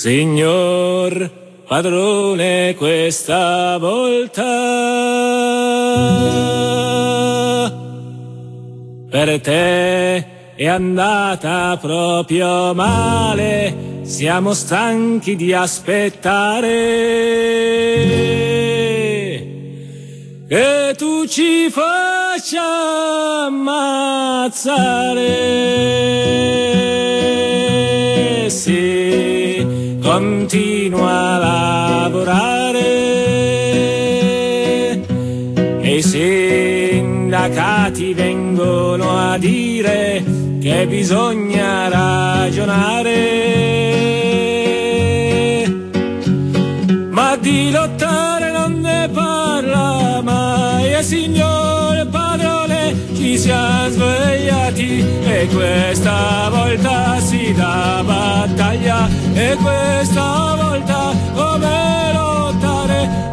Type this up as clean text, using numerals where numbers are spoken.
Signor padrone, questa volta per te è andata proprio male, siamo stanchi di aspettare che tu ci faccia ammazzare. Sì, continua a lavorare e i sindacati vengono a dire che bisogna ragionare, ma di lottare non ne parla mai. E signor padrone, ci siamo svegliati e questa volta si dà battaglia, e questa